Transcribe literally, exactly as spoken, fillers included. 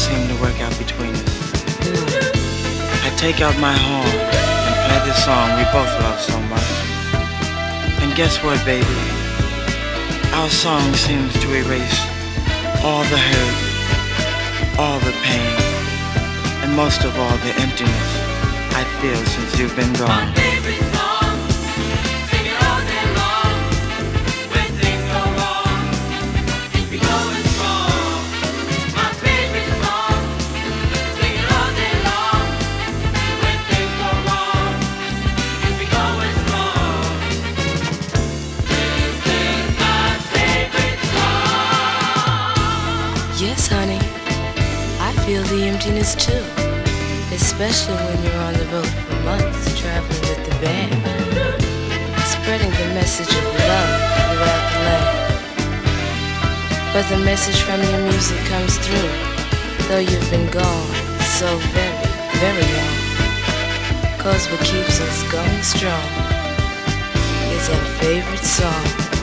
seem to work out between us. I take out my horn and play the song we both love so much. And guess what, baby? Our song seems to erase all the hurt, all the pain, and most of all the emptiness I feel since you've been gone. My favorite song, sing it all day long. When things go wrong, keep me going strong. My favorite song, sing it all day long. When things go wrong, keep me going strong. This is my favorite song. Yes, honey, I feel the emptiness too. Especially when you're on the road for months, traveling with the band, spreading the message of love throughout the land. But the message from your music comes through, though you've been gone so very, very long. Cause what keeps us going strong is our favorite song.